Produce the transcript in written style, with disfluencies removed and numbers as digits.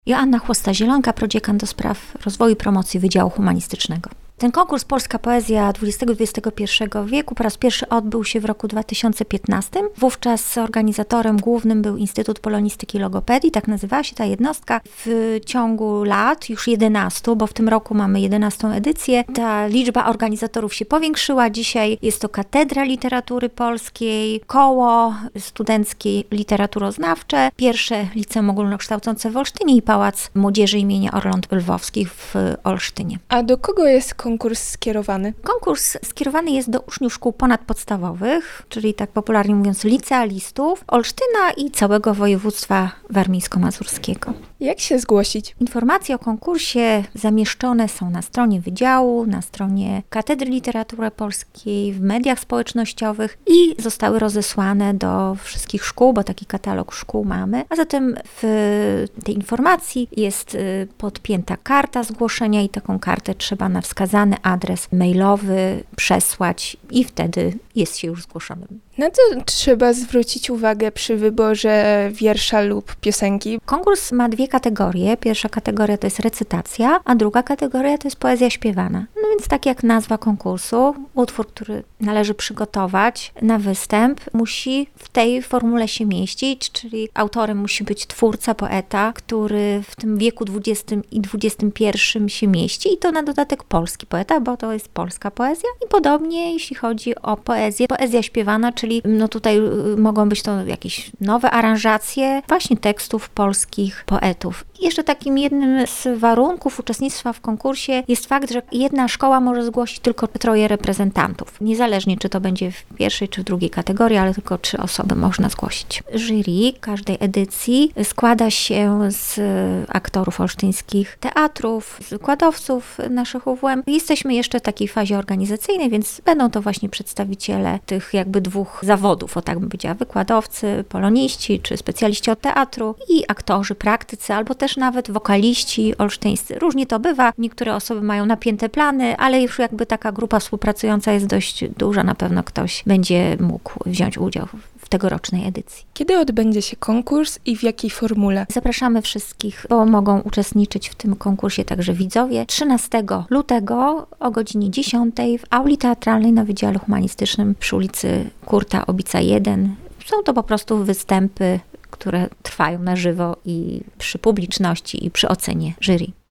Joanna Chłosta-Zielonka, prodziekan do spraw rozwoju i promocji Wydziału Humanistycznego. Ten konkurs Polska Poezja XX-XXI wieku po raz pierwszy odbył się w roku 2015. Wówczas organizatorem głównym był Instytut Polonistyki i Logopedii, tak nazywała się ta jednostka. W ciągu lat, już 11, bo w tym roku mamy 11. edycję, ta liczba organizatorów się powiększyła. Dzisiaj jest to Katedra Literatury Polskiej, Koło Studenckie Literaturoznawcze, pierwsze Liceum Ogólnokształcące w Olsztynie i Pałac Młodzieży imienia Orląt Lwowskich w Olsztynie. A do kogo jest konkurs skierowany? Konkurs skierowany jest do uczniów szkół ponadpodstawowych, czyli tak popularnie mówiąc licealistów Olsztyna i całego województwa warmińsko-mazurskiego. Jak się zgłosić? Informacje o konkursie zamieszczone są na stronie Wydziału, na stronie Katedry Literatury Polskiej, w mediach społecznościowych i zostały rozesłane do wszystkich szkół, bo taki katalog szkół mamy. A zatem w tej informacji jest podpięta karta zgłoszenia i taką kartę trzeba na wskazany adres mailowy przesłać i wtedy jest się już zgłoszonym. Na co trzeba zwrócić uwagę przy wyborze wiersza lub piosenki? Konkurs ma dwie kategorie. Pierwsza kategoria to jest recytacja, a druga kategoria to jest poezja śpiewana. No więc tak jak nazwa konkursu, utwór, który należy przygotować na występ, musi w tej formule się mieścić, czyli autorem musi być twórca, poeta, który w tym wieku XX i XXI się mieści i to na dodatek polski poeta, bo to jest polska poezja. I podobnie jeśli chodzi o poezję. Poezja śpiewana, czyli no tutaj mogą być to jakieś nowe aranżacje właśnie tekstów polskich poetów. I jeszcze takim jednym z warunków uczestnictwa w konkursie jest fakt, że jedna szkoła może zgłosić tylko 3 reprezentantów. Niezależnie, czy to będzie w pierwszej czy w drugiej kategorii, ale tylko 3 osoby można zgłosić. Jury każdej edycji składa się z aktorów olsztyńskich teatrów, z wykładowców naszych UWM. Jesteśmy jeszcze w takiej fazie organizacyjnej, więc będą to właśnie przedstawiciele tych jakby 2 zawodów, o tak bym powiedziała, wykładowcy, poloniści, czy specjaliści od teatru i aktorzy, praktycy, albo też nawet wokaliści olsztyńscy. Różnie to bywa, niektóre osoby mają napięte plany, ale już jakby taka grupa współpracująca jest dość duża, na pewno ktoś będzie mógł wziąć udział w tegorocznej edycji. Kiedy odbędzie się konkurs i w jakiej formule? Zapraszamy wszystkich, bo mogą uczestniczyć w tym konkursie także widzowie. 13 lutego o godzinie 10 w auli teatralnej na Wydziale Humanistycznym przy ulicy Kurta Obica 1. Są to po prostu występy, które trwają na żywo i przy publiczności i przy ocenie jury.